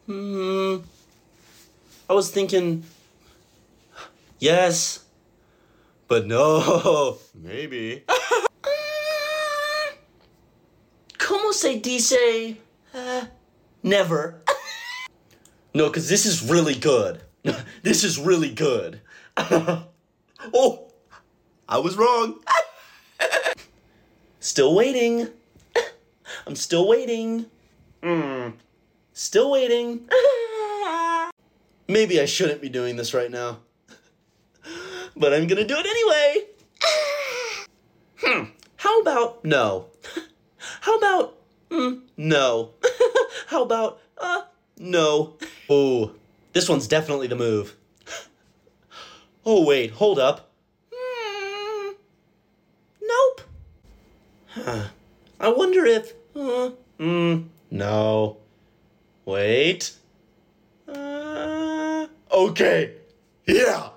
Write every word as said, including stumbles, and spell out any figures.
Hmm. I was thinking, yes, but no, maybe. ¿Cómo se dice? Uh, never. No, because this is really good. This is really good. Oh, I was wrong. Still waiting. I'm still waiting. Mm. Still waiting. Maybe I shouldn't be doing this right now. But I'm gonna do it anyway. Hmm. How about no? How about mm, no? How about uh no? Oh, this one's definitely the move. Oh wait, hold up. Mm, nope. Huh. I wonder if uh, mm, no. Wait. Uh, okay. Yeah.